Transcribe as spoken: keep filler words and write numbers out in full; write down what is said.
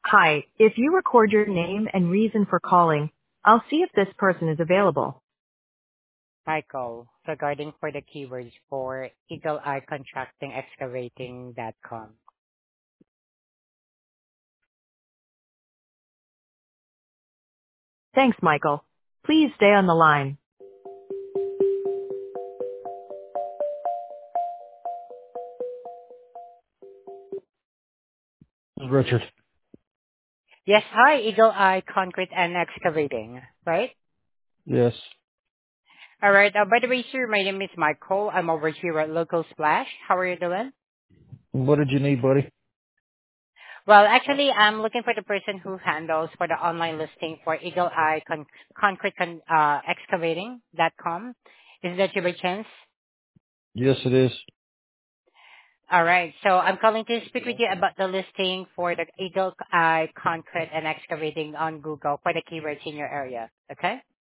Hi, if you record your name and reason for calling, I'll see if this person is available. Michael, regarding for the keywords for Eagle Eye Contracting Excavating dot com. Thanks, Michael. Please stay on the line. Richard. Yes, hi, Eagle Eye Concrete and Excavating, right? Yes. All right. Uh, by the way, sir, my name is Michael. I'm over here at Local Splash. How are you doing? What did you need, buddy? Well, actually, I'm looking for the person who handles for the online listing for Eagle Eye Con- Concrete Con- uh, Excavating dot com. Is that you by chance? Yes, it is. All right. So I'm calling to speak with you about the listing for the Eagle Eye Concrete and Excavating on Google for the keywords in your area. Okay?